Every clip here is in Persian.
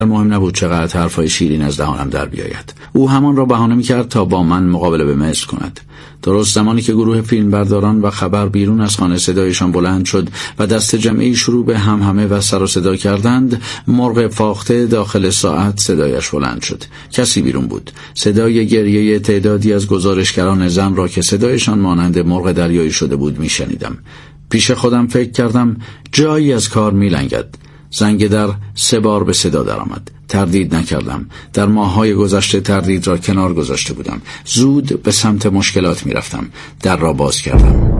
مهم نبود چقدر حرفای شیرین از دهانم در بیاید. او همان را بهانه می‌کرد تا با من مقابله به مثل کند. درست زمانی که گروه فیلمبرداران و خبر بیرون از خانه صدایشان بلند شد و دست جمعی شروع به همهمه و سر و صدا کردند، مرغ فاخته داخل ساعت صدایش بلند شد. کسی بیرون بود. صدای گریه تعدادی از گزارشگران زن را که صدایشان مانند مرغ دریایی شده بود می‌شنیدم. پیش خودم فکر کردم جایی از کار می‌لنگد. زنگ در 3 بار به صدا درآمد. تردید نکردم. در ماه‌های گذشته تردید را کنار گذاشته بودم. زود به سمت مشکلات می‌رفتم. در را باز کردم.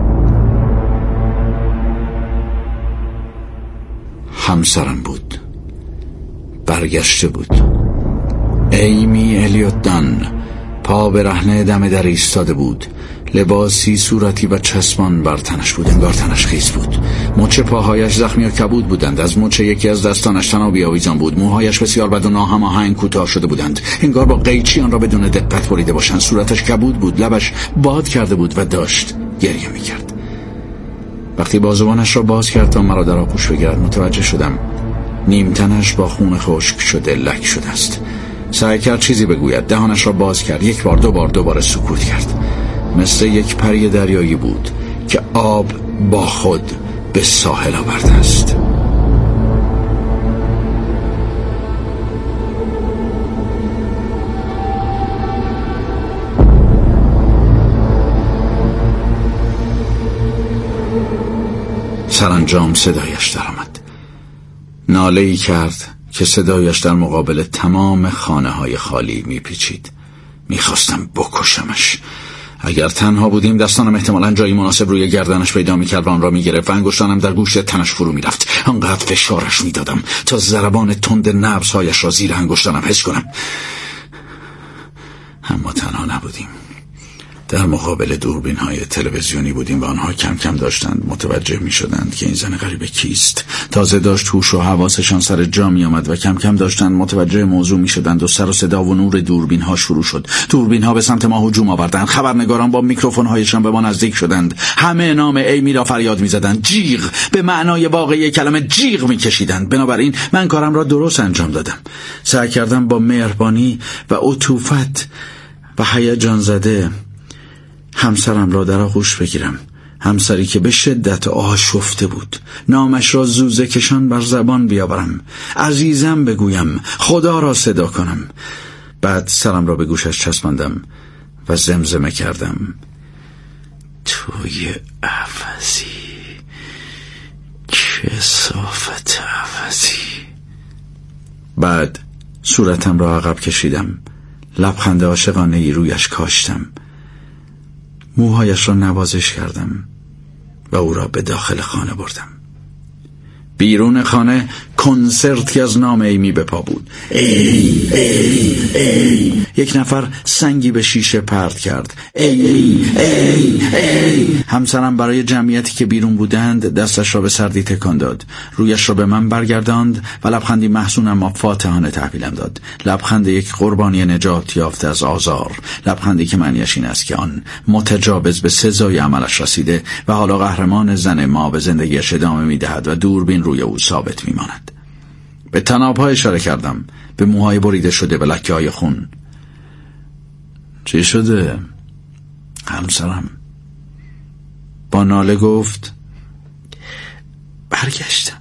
همسرم بود. برگشته بود. ایمی الیوت دان پا برهنه دم در ایستاده بود. لباسی صورتی و چسبان بر تنش بود. انگار تنش خیس بود. مچ پاهایش زخمی و کبود بودند. از مچ یکی از دستانش تنابی آویزان بود. موهایش بسیار بد و ناهماهنگ کوتاه شده بودند. انگار با قیچی آن را بدون دقت بریده باشند. صورتش کبود بود. لبش باد کرده بود و داشت گریه می‌کرد. وقتی بازوانش را باز کرد تا مرا در آغوش بگیرد متوجه شدم نیم تنش با خون خشک شده لک شده است. سعی کرد چیزی بگوید. دهانش را باز کرد. 1 بار 2 بار دوباره سکوت کرد. مثل یک پری دریایی بود که آب با خود به ساحل آورده است. سرانجام صدایش درآمد. ناله‌ای کرد که صدایش در مقابل تمام خانه‌های خالی میپیچید. میخواستم بکشمش. اگر تنها بودیم دستانم احتمالاً جایی مناسب روی گردنش پیدا میکرد و آن را میگرفت و انگشتانم در گوشت تنش فرو میرفت. آنقدر فشارش میدادم تا ضربان تند نبضهایش را زیر انگشتانم حس کنم. اما تنها نبودیم. در مقابل دوربین‌های تلویزیونی بودیم و آنها کم کم داشتند متوجه می‌شدند که این زن غریبه کیست. تازه داشت هوش و حواسشان سر جا می‌آمد و کم کم داشتند متوجه موضوع می‌شدند و سر و صدا و نور دوربین‌ها شروع شد. دوربین‌ها به سمت ما هجوم آوردند. خبرنگاران با میکروفون‌هایشان به ما نزدیک شدند. همه نام ایمی را فریاد می‌زدند. جیغ، به معنای واقعی کلمه جیغ می‌کشیدند. بنابراین من کارم را درست انجام دادم. سعی کردم با مهربانی و عطوفت و هیجان زده همسرم را در آغوش بگیرم. همسری که به شدت آشفته بود. نامش را زوزه کشان بر زبان بیاورم. عزیزم بگویم. خدا را صدا کنم. بعد سرم را به گوشش چسباندم و زمزمه کردم. توی عوضی، کثافت عوضی. بعد صورتم را عقب کشیدم. لبخند عاشقانه‌ای رویش کاشتم. موهایش را نوازش کردم و او را به داخل خانه بردم. بیرون خانه کنسرتی از نام ایمی به پا بود. ای ای ای. یک نفر سنگی به شیشه پرت کرد. ای ای ای. همسرم برای جمعیتی که بیرون بودند دستش را به سردی تکان داد. رویش را به من برگرداند و لبخندی محزون اما فاتحانه تحویلم داد. لبخند یک قربانی نجات یافته از آزار. لبخندی که معنیش این است که آن متجاوز به سزای عملش رسیده و حالا قهرمان زن ما به زندگیش ادامه می‌دهد و دوربین روی او ثابت می‌ماند. به طناب‌ها اشاره کردم. به موهای بریده شده و لکه‌های خون. چی شده؟ همسرم با ناله گفت برگشتم.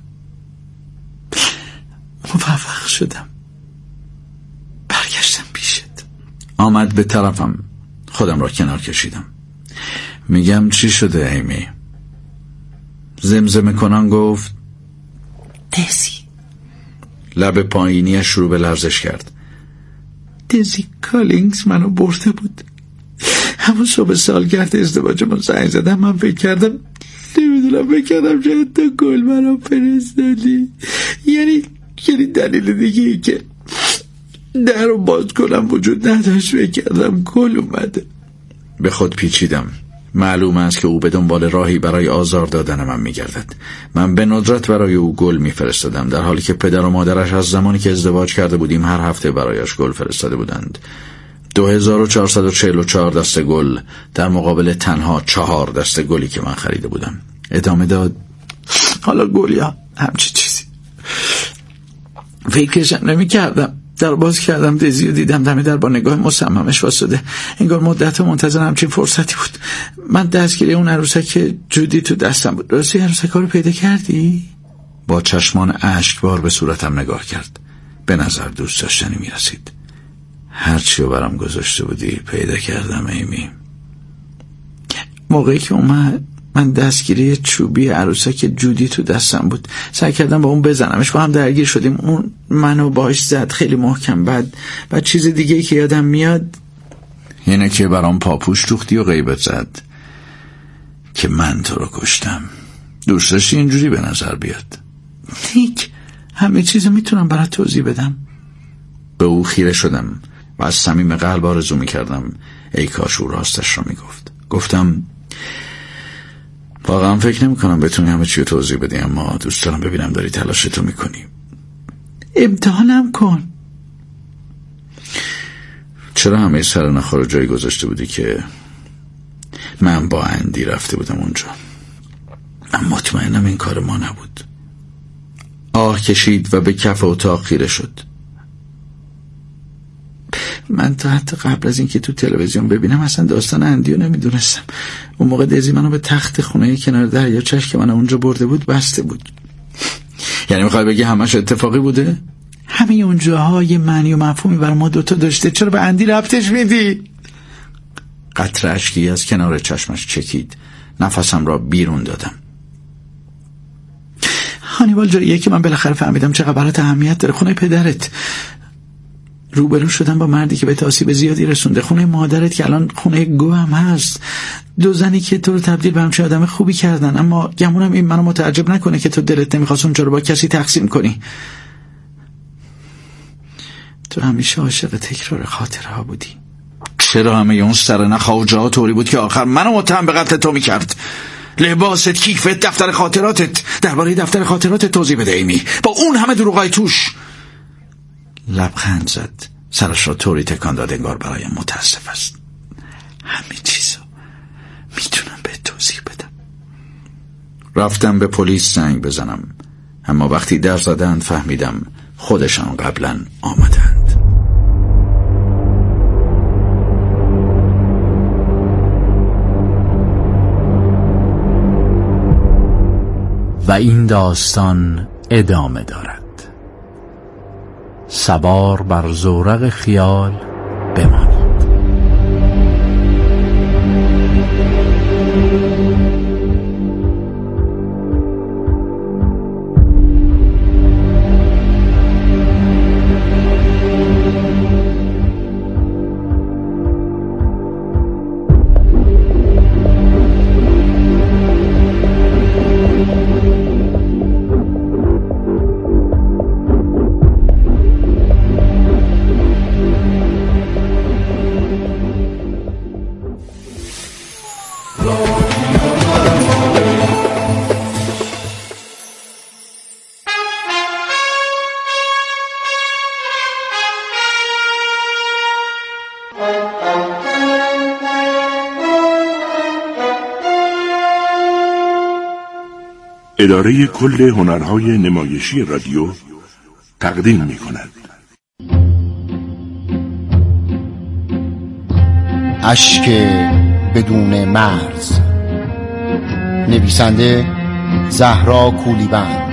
موفق شدم. برگشتم پیشت. آمد به طرفم. خودم را کنار کشیدم. میگم چی شده ایمی؟ زمزمه کنان گفت دیزی. لب پایینیش شروع به لرزش کرد. دیزی کالینگز منو برده بود. همون صبح سالگرد ازدواجمون زنگ زدم. من فکر کردم شاید تا گل منو فرستادی. یعنی دلیل دیگه ای که در رو باز کنم وجود نداشت. فکر کردم گل اومده. به خود پیچیدم. معلوم است که او به دنبال راهی برای آزار دادن من می‌گردد. من به ندرت برای او گل می‌فرستادم، در حالی که پدر و مادرش از زمانی که ازدواج کرده بودیم هر هفته برایش گل فرستاده بودند. 2444 دسته گل در مقابل تنها 4 دسته گلی که من خریده بودم. ادامه داد. حالا گل یا همچی چیزی. فکرشم نمی کردم. در باز کردم، دزی رو دیدم دم در با نگاه مصممش واسطه. انگار مدت منتظر همچین فرصتی بود. من دستگیری اون عروسک جودی تو دستم بود. راستی عروسک رو پیدا کردی؟ با چشمان اشکبار به صورتم نگاه کرد. به نظر دوست داشتنی می رسید. هرچی رو برام گذاشته بودی پیدا کردم ایمی. موقعی که اومد من دستگیری چوبی عروسک جودی تو دستم بود. سعی کردم با اون بزنمش، با هم درگیر شدیم. اون منو باش زد خیلی محکم. بعد چیز دیگه ای که یادم میاد اینه که برام پاپوش دوختی و غیبت زد که من تو رو کشتم. دوست داشتی اینجوری به نظر بیاد. نیک، همه چیزو میتونم برات توضیح بدم. به او خیره شدم و از صمیم قلب آرزو میکردم ای کاش او راستش رو میگفت. گفتم واقعا فکر نمی کنم بتونی همه چی رو توضیح بدی، اما دوست دارم ببینم داری تلاشتو میکنی. امتحانم کن. چرا همه سرنخا رو جایی گذاشته بودی که من با اندی رفته بودم اونجا؟ من مطمئنم این کار ما نبود. آه کشید و به کف اتاق خیره شد. من تا حتی قبل از اینکه تو تلویزیون ببینم اصلا داستان اندیو نمیدونستم. اون موقع دزی منو به تخت خونه کنار دریاچه‌اش که من اونجا برده بود بسته بود. یعنی میخوای بگی همش اتفاقی بوده؟ همه اونجاهای معنی و مفهومی بر ما دوتا داشته، چرا به اندی ربطش میدی؟ قطره اشکی از کنار چشمش چکید. نفسم را بیرون دادم. هانیبال جاییه که من بالاخره فهمیدم چقدر برات اهمیت داره. خونه پدرت. روبرو شدم با مردی که به آسیب زیادی رسونده. خونه مادرت که الان خونه گو هم هست. دو زنی که تو رو تبدیل به همچین آدم خوبی کردن، اما گمونم این منو متعجب نکنه که تو دلت نمیخواست اونجا رو با کسی تقسیم کنی. تو همیشه عاشق تکرار خاطره ها بودی. چرا همه اون سرنخا و جاها طوری بود که آخر منو متهم به قتل تو میکرد؟ لباست، کیفت، دفتر خاطراتت. درباره دفتر خاطراتت توضیح بده ایمی، با اون همه دروغای توش. لبخند زد. سرش را طوری تکان داد انگار برایم متاسف است. همه چیزو میتونم به توضیح بدم. رفتم به پلیس زنگ بزنم، اما وقتی در زدند فهمیدم خودشان قبلا آمدند. و این داستان ادامه دارد. سوار بر زورق خیال بمانید. اداره کل هنرهای نمایشی رادیو تقدیم می‌کند. اشک بدون مرز. نویسنده زهرا کولیبند.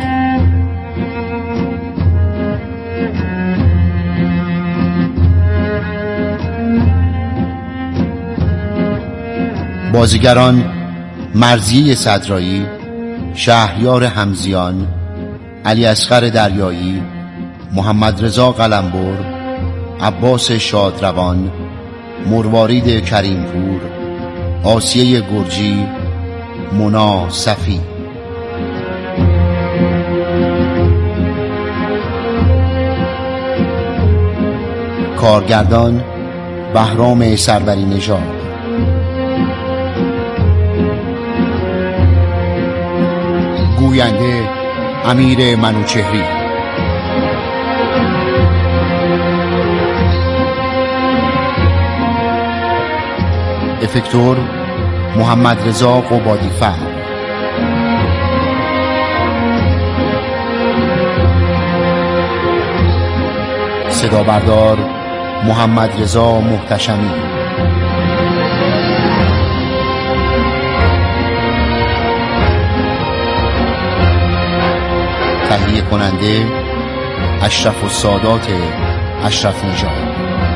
بازیگران: مرضیه صدرایی، شهریار همزیان، علی اصغر دریایی، محمد رضا قلمبر، عباس شادروان، مروارید کریمپور، آسیه گرجی، مونا صفی. کارگردان: بهرام سروری نژاد. گوینده: امیر منوچهری. افکتور: محمد رضا قبادی‌فر. صدا بردار محمد رضا محتشمی. تهیه کننده اشرف السادات اشرف نژاد.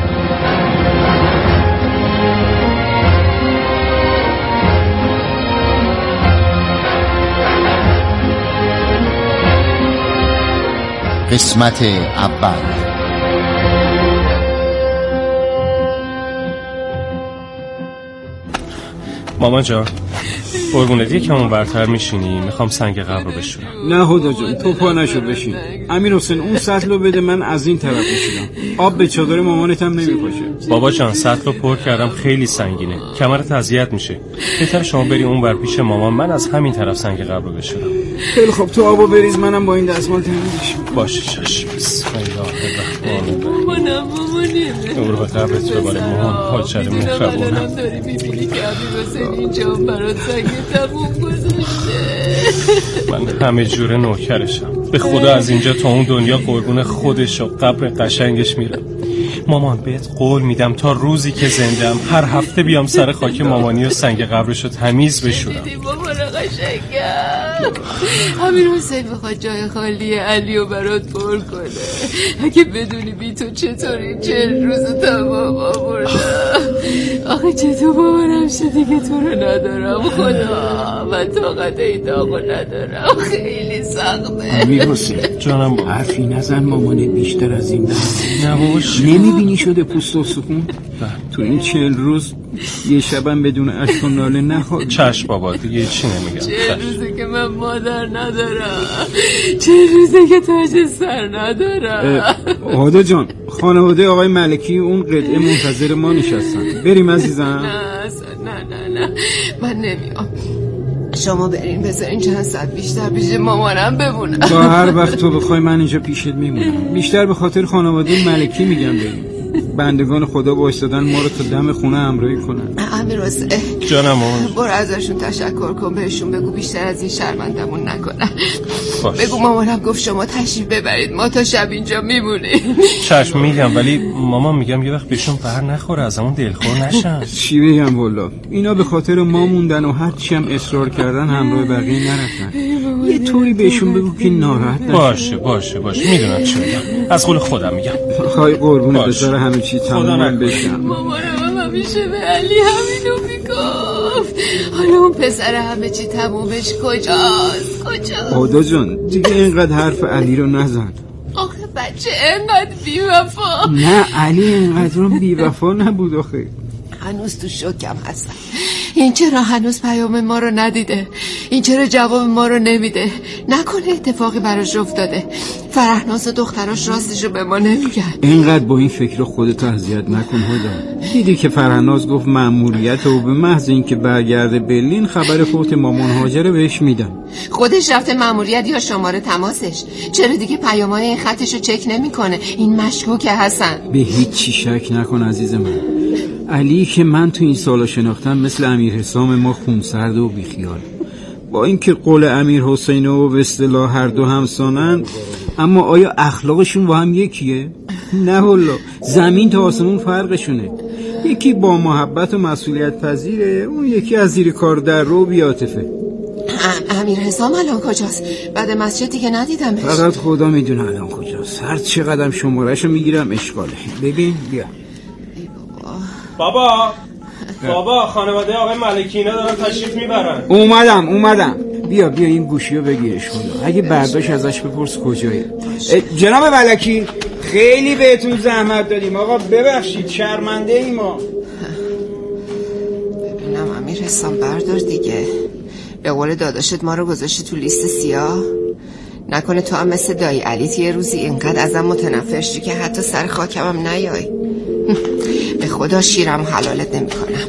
قسمت اول. مامان جان قربونت یکمون برتر میشینی؟ میخوام سنگ قبر رو بشورم. نه هدا جان تو پا نشو بشین. امیر حسین اون سطل رو بده من از این طرف بشینم. آب به چادر مامانت هم نمیپاشه. بابا جان سطل رو پر کردم خیلی سنگینه کمرت اذیت میشه. بهتره شما بری اون ور پیش مامان من از همین طرف سنگ قبر رو بشورم. خیلی خب تو آبو بریز منم با این دستمال تمیزش. باشه چشم. بسم الله الرحمن الرحیم. مامانم نور به قبرت بباره مامان حاجر مهربونم. داری میبینی که امیر حسین اینجا برات سنگ تموم گذاشته. من همه جوره نوکرشم. به خدا از اینجا تا اون دنیا قربون خودش و قبر قشنگش میرم. مامان بهت قول میدم تا روزی که زندم هر هفته بیام سر خاک مامانی و سنگ قبرشو تمیز بشورم. مامان قشنگم. امیر حسین میخواد جای خالی علیو برات پر کنه. اگه بدونی بی تو چطوری 40 روز تمام آوردم. آخه چطور باورم شد دیگه تو رو ندارم. خدا من طاقت این داغو ندارم. خیلی سخته. امیر حسین جانم بابا. حرفی نزن مامانت بیشتر از این نه باباش. نمیبینی شده پوست و سکون؟ تو این 40 روز یه شبم بدون اشک و ناله نخواد. چشم بابا دیگه چی نمیگم. 40 روزه که من مادر ندارم. 40 روزه که تاج سر ندارم. هدا جان خانواده آقای ملکی اون قطعه منتظر ما نشستن. بریم عزیزم. نه من نمیام. شما برین بذارین چند ساعت بیشتر پیش مامانم بمونم. تا هر وقت تو بخوای من اینجا پیشت میمونم. بیشتر به خاطر خانواده ملکی میگم بریم. بندگان خدا وایسادن ما رو تا دم خونه همراهی کنن. امیر حسین جانم مامان. برو ازشون تشکر کن. بهشون بگو بیشتر از این شرمندمون نکنن. باش. بگو مامانم گفت شما تشریف ببرید ما تا شب اینجا میمونیم. چشم میگم ولی مامان میگم یه وقت بهشون بر نخوره ازمون دلخور نشن. چی بگم والا اینا به خاطر ما موندن و هر چی هم اصرار کردن همراه بقیه نرفتن. یه طوری بهشون بگو که ناراحت نشن. باشه میدونم چی میگم. از قول خودم میگم. خواهی قربونت بذاره همه چی تمام بشم. مامانم همیشه به علی همینو میگفت. حالا اون پسر همه چی تمومش کجاست؟ هدا جان دیگه اینقدر حرف علی رو نزن. آخه بچه اینقدر بی‌وفا. نه علی اینقدر رو بی‌وفا نبود آخه. هنوز تو شوکم هستم. این چرا هنوز پیام ما رو ندیده؟ این چرا جواب ما رو نمیده؟ نکنه اتفاقی براش افتاده؟ فرحناز و دختراش راستشو به ما نمیگن. اینقدر با این فکر خودتو اذیت نکن هدا. دیدی که فرحناز گفت مأموریت و به محض اینکه برگرده برلین خبر فوت مامان هاجر بهش میدن. خودش رفته مأموریت یا شماره تماسش؟ چرا دیگه پیامای این خطشو چک نمیکنه؟ این مشکوکه حسن. به هیچ چی شک نکن عزیز من. علی که من تو این سالا شناختم مثل امیر حسام ما خونسرد و بیخیال. با اینکه قول امیر حسین و به اصطلاح هر دو همسانن اما آیا اخلاقشون با هم یکیه؟ نه والله زمین تا آسمون فرقشونه. یکی با محبت و مسئولیت پذیره اون یکی از زیر کار در رو بیاتفه. امیر حسام الان کجاست؟ بعد مسجد دیگه ندیدمش. فقط خدا میدونه الان کجاست. هر چه قدم شمارهشو میگیرم اشغاله. ببین بیا بابا خانواده آقای ملکی اینا دارن تشریف میبرن. اومدم. بیا این گوشی رو بگیرش خدا. اگه برداشت ازش بپرس کجایه. جناب ملکی خیلی بهتون زحمت دادیم آقا ببخشید شرمنده ای ما. ببینم امیر حسام بردار دیگه. به قول داداشت ما رو گذاشتی تو لیست سیاه. نکنه تو هم مثل دایی علیت یه روزی اینقدر ازم متنفر شدی که حتی سر خاکم هم نیای. به خدا شیرم حلالت نمی کنم.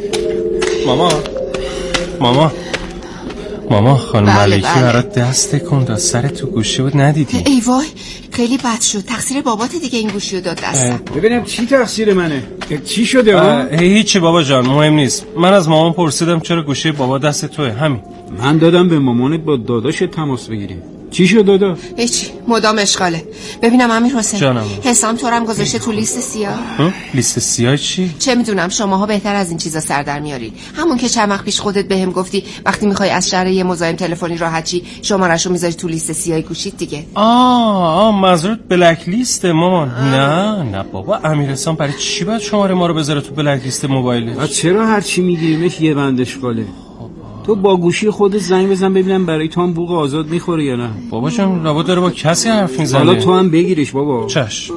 ماما خانم ملکی برات دست کن داد سر تو گوشی بود ندیدی؟ ای وای خیلی بد شد. تقصیر بابات دیگه این گوشی رو داد دستم. ببینم چی تقصیر منه؟ چی شده؟ هیچی بابا جان مهم نیست. من از مامان پرسیدم چرا گوشی بابا دست توه همین. من دادم به مامانت با داداشت تماس بگیریم. چی شد دادا؟ هیچی، مدام اشغاله. ببینم امیر حسین جانم. حسام تو رو هم گذاشته تو لیست سیاه؟ لیست سیاه چی؟ چه میدونم، شماها بهتر از این چیزا سر در میارین. همون که چند وقت پیش خودت بهم گفتی وقتی میخوای از شهر یه مزاحم تلفنی راحت چی شماره‌شو میذاری تو لیست سیاه گوشیت دیگه. منظورت بلک لیسته مامان؟ نه بابا، امیر حسام برای چی باید شماره ما رو بذاره تو بلک لیست موبایلش؟ چرا هر چی میگیریمش یه بند اشغاله؟ تو با گوشی خودت زنگ بزن ببینم برای تو هم بوق آزاد میخوره یا نه. بابا جان لابد داره با کسی حرف میزنه. حالا تو هم بگیرش بابا. چشم.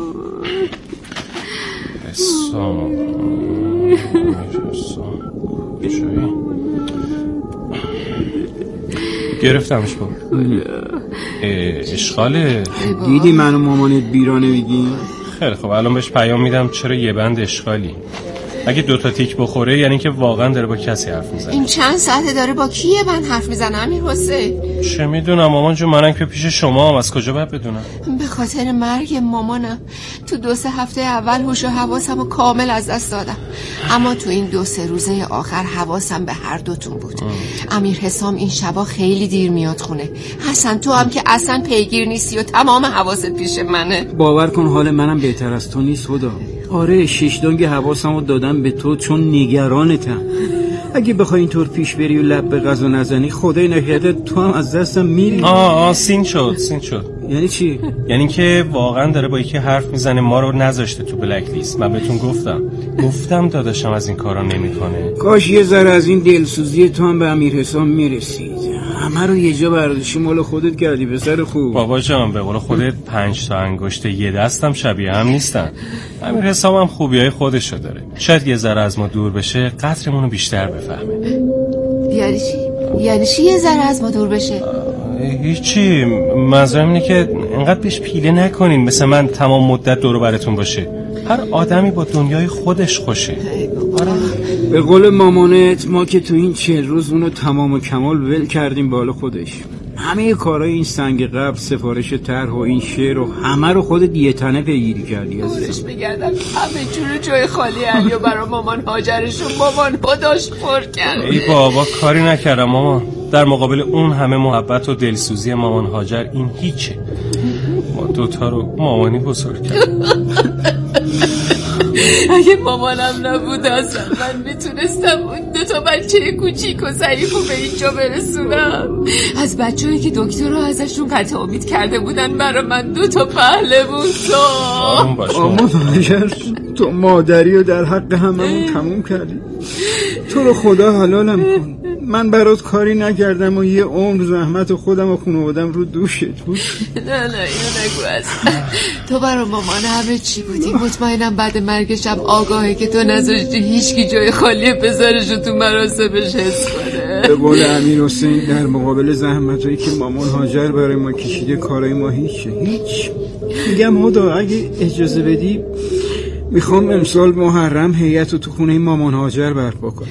حسام گرفتمش بابا. اشغاله. دیدی من و مامانت بیرانه میگیم؟ خیلی خب الان بهش پیام میدم چرا یه بند اشغالی. اگه 2 تا تیک بخوره یعنی که واقعا داره با کسی حرف میزنه. این چند ساعته داره با کیه من حرف میزنه امیر حسین؟ چه میدونم مامان جون، منم که پیش شما هم، از کجا باید بدونم؟ به خاطر مرگ مامانم تو 2-3 هفته اول هوش و حواسمو کامل از دست دادم، اما تو این 2-3 روزه آخر حواسم به هر دوتون بود. امیر حسام این شبا خیلی دیر میاد خونه. حسن تو هم که اصلا پیگیر نیستی و تمام حواست پیش منه. باور کن حال منم بهتر از تو نیست خدا. آره 6 دنگ حواسمو دادم به تو چون نگرانتم. اگه بخوای اینطور پیش بری و لب به غذا نزنی خدای نکرده تو هم از دستم میری. سین شد. یعنی چی؟ یعنی که واقعا داره با یکی حرف میزنه، ما رو نذاشته تو بلک لیست. من بهتون گفتم داداشم از این کارا نمیکنه. کاش یه ذره از این دلسوزی تو هم به امیر حسام میرسید. همه رو یه جا برداشتی مال خودت کردی پسر خوب. بابا جان به قول خودت 5 تا انگشت یه دستم شبیه هم نیستن. امیر حسام هم خوبیای خودشو داره. شاید یه ذره از ما دور بشه قدرمون رو بیشتر بفهمه. یعنی چی یه ذره از ما دور بشه؟ هیچی، منظورم اینه که انقدر پیش پیله نکنین مثل من تمام مدت دور براتون باشه. هر آدمی با دنیای خودش خوشه. به قول مامانت ما که تو این 40 روز اونو تمام و کمال ول کردیم بالا خودش. همه کارهای این سنگ قبل، سفارش طرح و این شعر و همه رو خودت یه تنه پیگیری کردی. ازش میگردم همه جور جای خالی علیو برای مامان هاجرشون مامان ها داشت پر کرد. ای بابا کاری نکردم مامان، در مقابل اون همه محبت و دلسوزی مامان هاجر این هیچه. ما 2 تا رو مامانی بزرگ کردیم. اگه مامانم نبود اصلا من میتونستم اون 2 تا بچه کوچیک و ضعیفو به اینجا برسونم. از بچه‌ای که دکتر رو ازشون قطع امید کرده بودن برای من 2 تا پهلوون ساخت. اما هاجر تو مادری رو در حق هممون تموم کردی. تو رو خدا حلالم کن. من برات کاری نکردم و یه عمر زحمت خودم و خانوادم رو دوشت بود. نه اینو نگو اصلا. تو برای مامان همه چی بودی. مطمئنم بعد مرگشم آگاهه که تو نذاشتی هیچکی جای خالی بذارشو تو مراسمش حس کنه. به قول امیر حسین در مقابل زحمتایی که مامان هاجر برای ما کشیده کارای ما هیچ. میگم خدا اگه اجازه بدی میخوام امسال محرم هیئت رو تو خونه مامان هاجر برپا کنم.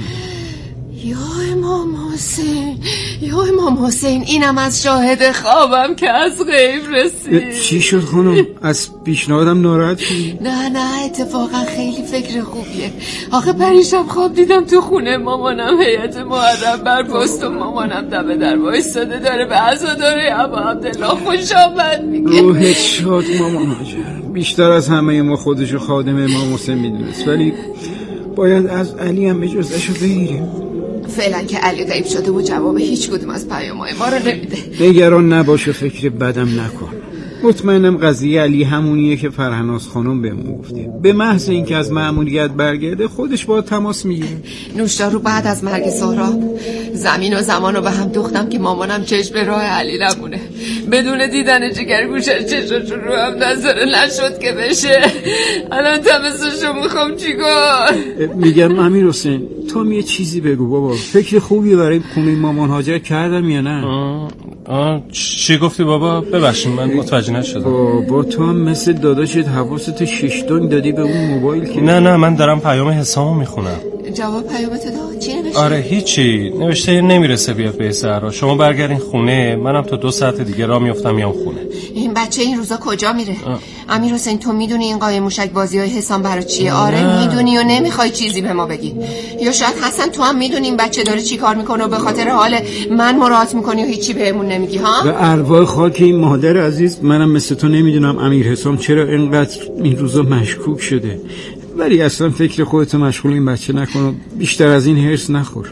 یا امام حسین اینم از شاهد خوابم که از غیب رسید. چی شد خانم؟ از پیشنهادم ناراحت شدی؟ نه اتفاقا خیلی فکر خوبیه. آخه پریشب خواب دیدم تو خونه مامانم هیئت محرم برپاست و مامانم دم در وایساده داره به عزاداره ابا عبدالله خوش آمد میگه. روحت شاد مامان هاجر. بیشتر از همه ما خودشو خادم امام حسین میدونست، ولی باید از علی هم اجازهشو بگیریم. فعلا که علی غیب شده و جواب هیچ کدوم از پیام‌های ما رو نمیده. نگران نباش و فکر بدم نکن. مطمئنم قضیه علی همونیه که فرهناز خانم بهمون گفته. به محض اینکه از مأموریت برگرده خودش با تماس میگیره. نوشدارو بعد از مرگ سهراب زمین و زمان رو به هم دوختم که مامانم چشم به راه علی نمونه. بدون دیدن جگر گوشش چشمشون رو هم نظره نشد که بشه. الان تمسشو میخوام چیکار؟ میگم امیر حسین تو هم یه چیزی بگو بابا. فکر خوبی برای خونه مامان هاجر کردم یا نه؟ چی گفتی بابا؟ ببخشید من متوجه نشدم. بابا تو هم مثل داداشت حواست 6 دنگ دادی به اون موبایل که نه من دارم پیام حسامو میخونم. جواب پیامت داد؟ چی نوشته؟ آره هیچی نوشته نمیرسه بیاد به زهرا. شما برگردین خونه، منم تا 2 ساعت دیگه راه میافتم میام خونه. این بچه این روزا کجا میره؟ امیر حسین تو میدونی این قایم موشک بازی های حسام برای چیه؟ آره میدونی و نمیخوای چیزی به ما بگی. یا شاید حسن تو هم میدونی این بچه داره چی کار میکنه و به خاطر حال من مراعات میکنی و هیچی بهمون نمیگی ها؟ به ارواح خاک این مادر عزیز، منم مثل تو نمیدونم امیر حسام چرا اینقدر این روزا مشکوک شده. ولی اصلا فکر خودتو مشغول این بچه نکن و بیشتر از این هرس نخور.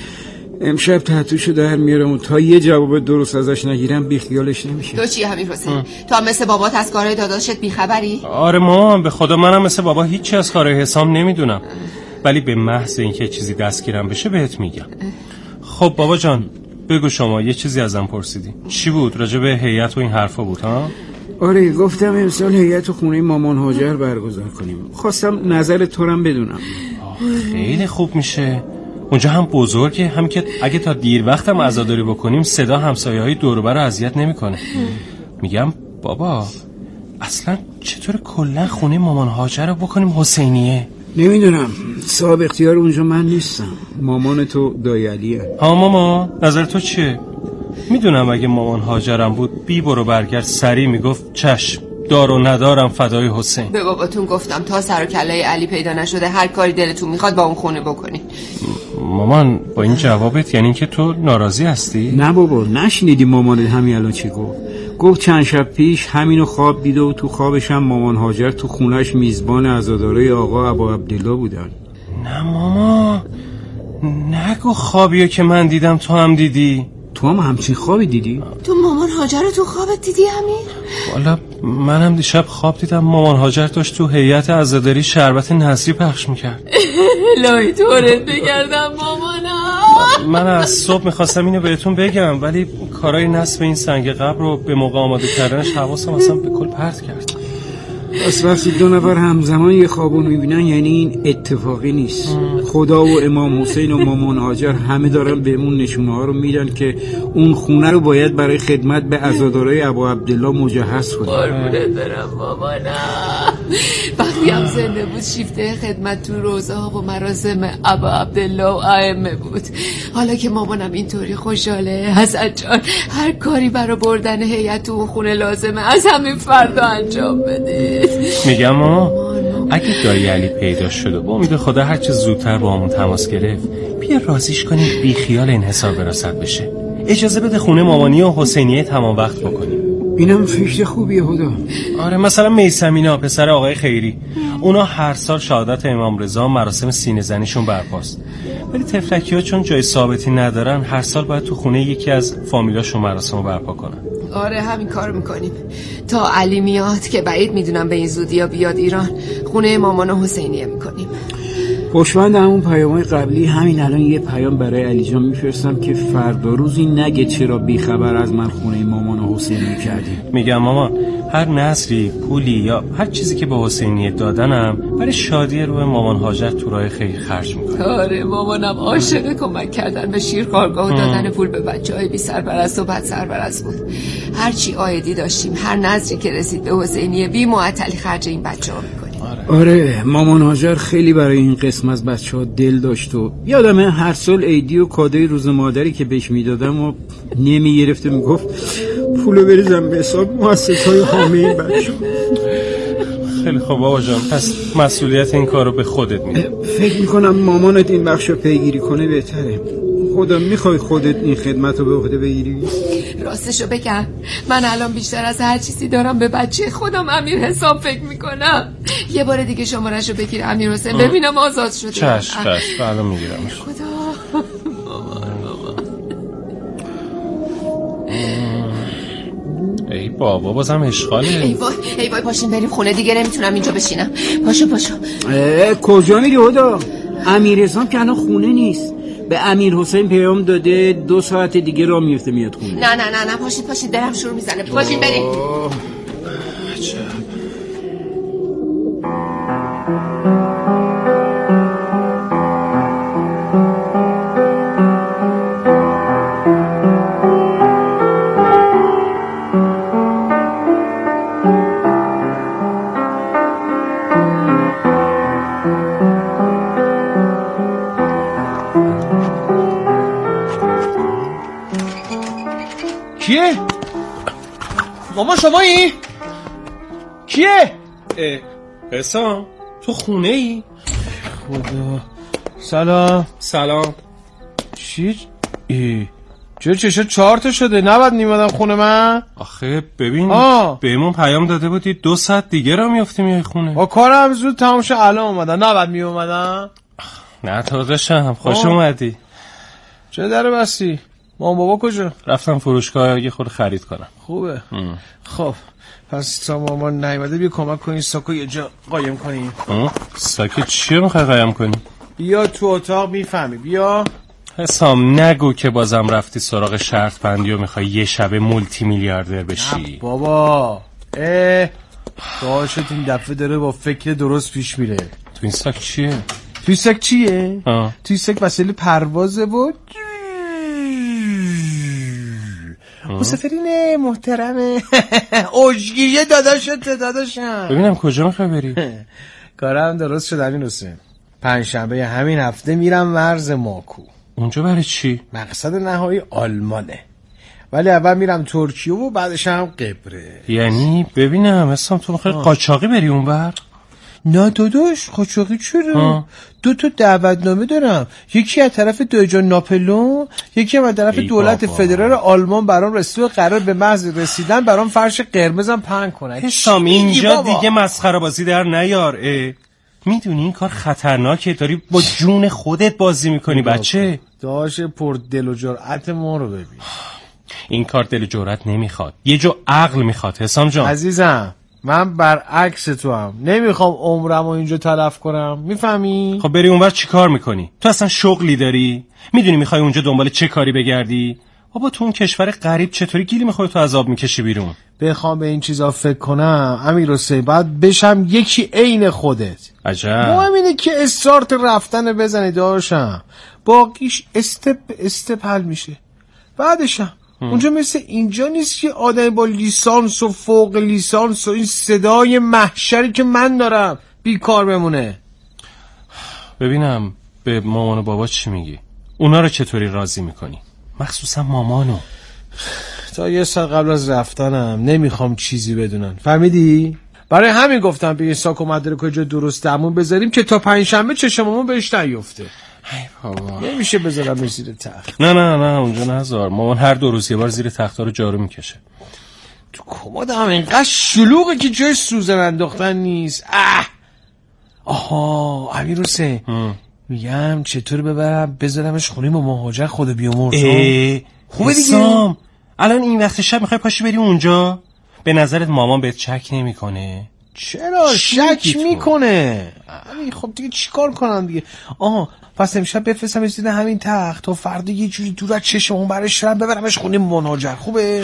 امشب تحتوشو در میارم و تا یه جواب درست ازش نگیرم بیخیالش نمیشه. تو چی امیر حسین؟ تو هم مثل بابات از کارهای داداشت بیخبری؟ آره مامان به خدا منم مثل بابا هیچی از کارهای حسام نمیدونم، ولی به محض اینکه چیزی دستگیرم بشه بهت میگم. خب بابا جان بگو، شما یه چیزی ازم پرسیدی. چی بود؟ راجع به هیئت و این حرفا بود ها؟ آره گفتم امسال هیئت و خونه مامان هاجر برگزار کنیم. خواستم نظر تو رو بدونم. خیلی خوب میشه. اونجا هم بزرگه، هم که اگه تا دیر وقتم عزاداری بکنیم صدا همسایه‌های دور و بر رو اذیت نمیکنه. میگم بابا اصلا چطور کلا خونه مامان هاجر رو بکنیم حسینیه؟ نمیدونم، صاحب اختیار اونجا من نیستم. مامان تو دایی علیه. ها ماما نظر تو چیه؟ میدونم اگه مامان هاجرم بود بی برو برگرد سری میگفت چشم، دار و ندارم فدای حسین. به باباتون گفتم تا سر و کله علی پیدا نشده هر کاری دلتون میخواد با اون خونه بکنی. مامان با این جوابت یعنی که تو ناراضی هستی؟ نه بابا، نشنیدی مامانت همین الان چی گفت چند شب پیش همینو خواب دیده و تو خوابش هم مامان هاجر تو خونش میزبان عزادارای آقا ابا عبدالله بودن. نه ماما نگو خوابیو که من دیدم تو هم دیدی. تو هم همچین خوابی دیدی؟ تو مامان هاجر رو تو خوابت دیدی امیر؟ والا منم دیشب خواب دیدم مامان هاجر داشت تو هیئت عزاداری شربت نصری پخش میکرد. لای تورت بگردم مامانا. من از صبح میخواستم اینو بهتون بگم ولی کارای نصب این سنگ قبر رو به موقع آماده کردنش حواسم اصلا به کل پرت کرد. پس وقتی 2 نفر همزمان یه خوابو میبینن یعنی این اتفاقی نیست. خدا و امام حسین و مامان هاجر همه دارن بهمون نشونه ها رو میدن که اون خونه رو باید برای خدمت به عزادارای ابا عبدالله مجهز کنیم. قربونت برم مامانا. وقتی هم زنده بود شیفته خدمت تو روزه ها و مراسم ابا عبدالله و ائمه بود. حالا که مامانم اینطوری خوشحاله حسن جان هر کاری برای بردن هیئت تو اون خونه لازمه از همین فردا انجام بده. میگم ماما اگه دایی علی پیدا شد و با امید خدا هر چه زودتر با همون تماس گرفت بیا رازیش کنیم بی خیال این حساب وراثت بشه. اجازه بده خونه مامانی و حسینیه تمام وقت بکنیم. اینم فکر خوبیه خدا. آره مثلا میثمینا پسر آقای خیری، اونا هر سال شهادت امام رضا مراسم سینه زنیشون برپاست، ولی تفلکی‌ها چون جای ثابتی ندارن هر سال باید تو خونه یکی از فامیلاشون مراسمو برپا کنن. آره همین کارو میکنیم تا علی میاد که بعید میدونم به این زودیا بیاد ایران. خونه مامان حسینیه میکنیم. پشمند همون پیامای قبلی همین الان یه پیام برای علی جان میفرستم که فردا روزی نگه چرا بیخبر از من خونه مامان حسینیه کردی. میگم مامان هر نصری پولی یا هر چیزی که به حسینیه دادنم برای شادی رو به مامان هاجر تو راه خیر خرج میکنه. آره مامانم عاشق کمک کردن به شیرخوارگاه و دادن پول به بچهای بی سرپرست و بد سرپرست بود. هر چی عایدی داشتیم هر نظری که رسید به حسینیه بی معطلی خرج این بچه‌ها میکنیم. آره مامان هاجر خیلی برای این قسم از بچه‌ها دل داشت و یادمه هر سال عیدی و کادوی روز مادری که بهش میدادم و نمیگرفت و میگفت پولو بریزم به حساب مؤسسه‌های حامی این بچه‌ها. خیلی خوب بابا جان، پس مسئولیت این کارو به خودت میدم. فکر میکنم مامانت این بخشو پیگیری کنه بهتره. خدا میخوای خودت این خدمت رو به عهده بگیری؟ راستشو بگم من الان بیشتر از هر چیزی دارم به بچه خودم امیر حسام فکر میکنم. یه بار دیگه شماره‌شو بگیر امیر حسین ببینم آزاد شده. چشم الان میگیرمش. خدا ای بابا بازم اشغاله. ای وای پاشین بریم خونه دیگه نمیتونم اینجا بشینم. پاشو کجا میری هدا؟ امیر حسام که الان خونه نیست. به امیر حسین پیام داده 2 ساعت دیگه راه میفته میاد خونه. نه پاشید درم شروع میزنه. پاشین بریم. مامان شمایی؟ کیه؟ حسام تو خونه ای؟ خدا سلام. سلام. چی؟ چرا چشا 4 تا شده؟ نباید میمدم خونه من؟ آخه ببین بهمون پیام داده بودی 2 ساعت دیگه را میافتی میای خونه. با کارم زود تمام شه الان اومدم. نباید میومدم؟ نه داداشم خوش اومدی. چه در بستی؟ مامان بابا کجا؟ رفتم فروشگاه یه خورده خرید کنم. خوبه. خب پس تا مامان نیومده بیا کمک کنی ساکو یه جا قایم کنیم. ساکو چیه میخوای قایم کنی؟ بیا تو اتاق میفهمی. بیا. حسام نگو که بازم رفتی سراغ شرط بندی و میخوای یه شبه مولتی میلیاردر بشی. بابا داشت این دفعه داره با فکر درست پیش میره. تو این ساک چیه؟ توی ساک چیه؟ توی ساک وسیله پروازه و مسافرین محترمه. اوجگیه داداشم. ببینم کجا میخوای بری؟ کارم درست شد همین حسین. 5 شنبه همین هفته میرم مرز ماکو. اونجا برای چی؟ مقصد نهایی آلمانه، ولی اول میرم ترکیه و بعدش هم قبره. یعنی ببینم حسام تو میخوای قاچاقی بری اونور؟ نه داداش قاچاقی چرا؟ 2 تا دعوتنامه دارم، یکی از طرف دایجان ناپلون، یکی هم از طرف دولت فدرال آلمان برام رسید و قرار به محض رسیدن برام فرش قرمزم پهن کنن. حسام اینجا دیگه مسخره بازی در نیار. میدونی این کار خطرناکه، داری با جون خودت بازی میکنی بچه. داش پر دل و جرأت ما رو ببین. این کار دل و جرأت نمیخواد، یه جو عقل میخواد حسام جان. عزیزم من برعکس تو هم نمیخوام عمرمو اینجا تلف کنم، میفهمی؟ خب بری اونور چی کار میکنی؟ تو اصلا شغلی داری؟ میدونی میخوای اونجا دنبال چه کاری بگردی؟ بابا تو اون کشور غریب چطوری گیلی میخوای تو عذاب میکشی بیرون؟ بخوام به این چیزا فکر کنم امیرحسین باید بشم یکی عین خودت. عجب. مهم اینه که استارت رفتن بزنی داشم، باقیش استپ استپ حل میشه. بعدشم اونجا مثل اینجا نیست که آدم با لیسانس و فوق لیسانس و این صدای محشری که من دارم بیکار بمونه. ببینم به مامان و بابا چی میگی؟ اونا رو چطوری راضی میکنی؟ مخصوصا مامانو. تا 1 سال قبل از رفتنم نمیخوام چیزی بدونن، فهمیدی؟ برای همین گفتم به این ساک و مدرک کجا درستمون بذاریم که تا 5 شنبه چشممون بهش نیفته. ای بابا نمیشه بذارم زیر تخت. نه اونجا نذار. مامان هر 2 روز یه بار زیر تخت‌ها رو جارو میکشه. تو کمدم اینقدر شلوغه که جای سوزن انداختن نیست. آها امیرحسین میگم چطور ببرم بذارمش خونه با مهاجر خود بیامرز. خوبه دیگه. الان این وقت شب میخوای پاشی بری اونجا؟ به نظرت مامان بهت شک نمیکنه؟ چرا شک میکنه؟ خب دیگه چیکار کنم دیگه؟ پس امشب بفرستم زیر همین تخت تا فردا یه جوری دور از چشممون برش شدم ببرمش خونه مناجر. خوبه؟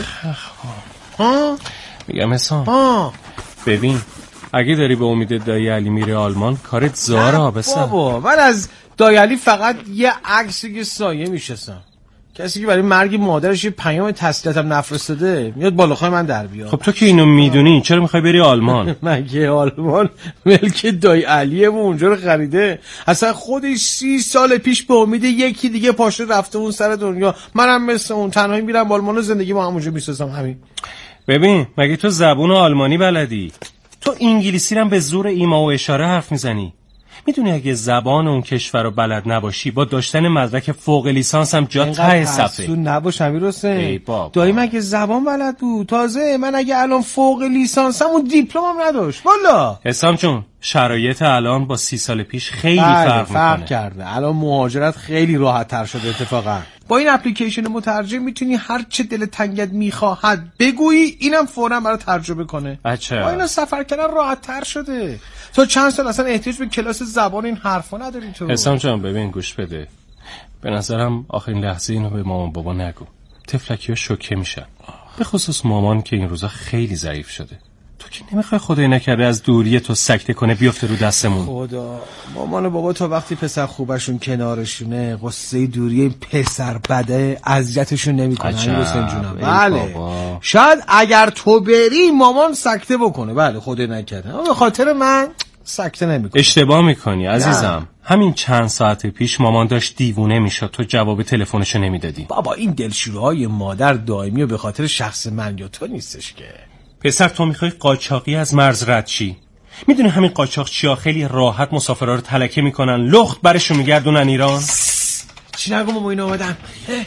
میگم حسام ببین اگه داری به امید دایی علی میره آلمان کارت زاره آبسه. بابا من از دایی علی فقط یه عکس یه سایه میشستم، کسی که برای مرگ مادرش یه پیام تسلیتم نفرستاده میاد بالاخای من در بیاد. خب تو که اینو میدونی چرا میخوای بری آلمان؟ مگه آلمان ملک دایی علیه و اونجا رو خریده؟ اصلا خودش 30 سال پیش به امید یکی دیگه پاشه رفته اون سر دنیا، منم مثل اون تنهایی میرم آلمان و زندگی ما همونجا میسازم. همین. ببین مگه تو زبون آلمانی بلدی؟ تو انگلیسی رو به زور ایما و اشاره حرف میزنی. میدونی اگه زبان اون کشور رو بلد نباشی با داشتن مدرک فوق لیسانس هم جا ته صفحه نباش امیرحسین. دایی مگه زبان بلد بود؟ تازه من اگه الان فوق لیسانسم اون دیپلمم نداشت والا. حسام جون شرایط الان با 30 سال پیش خیلی فرق کرده. الان مهاجرت خیلی راحت تر شده. اتفاقا با این اپلیکیشن مترجم میتونی هر چه دل تنگت میخواهد بگویی، اینم فوراً برات ترجمه کنه. با اینا سفر کردن راحت تر شده. تو چند سال اصلا احتیاج به کلاس زبان این حرفا نداری تو. حسام جان ببین گوش بده، به نظرم آخرین لحظه اینو به مامان بابا نگو، تفلکی‌ها شوکه میشن، به خصوص مامان که این روزا خیلی ضعیف شده. تو که نمیخوای خدای نکرده از دوری تو سکته کنه بیفته رو دستمون. خدا مامان و بابا تا وقتی پسر خوبشون کنارشونه قصه دوری این پسر بده اذیتشون نمیکنه. حسین جونم بله بابا. شاید اگر تو بری مامان سکته بکنه، بله خدای نکرده، اما به خاطر من سکته نمیکنه. اشتباه میکنی عزیزم. همین چند ساعت پیش مامان داشت دیوونه میشد تو جواب تلفنشو نمیدادی. بابا این دلشوری‌های مادر دائمی و به خاطر شخص من یا تو نیستش که. پسر تو میخوای قاچاقی از مرز رد چی؟ میدونی همین قاچاقچی‌ها خیلی راحت مسافرها رو تلکه میکنن، لخت برشون میگردونن ایران. چی نگو ماما اینا اومدن.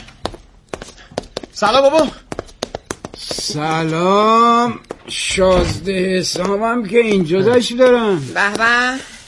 سلام بابا. سلام. شازده حسامم که اینجا داشت دارن. به به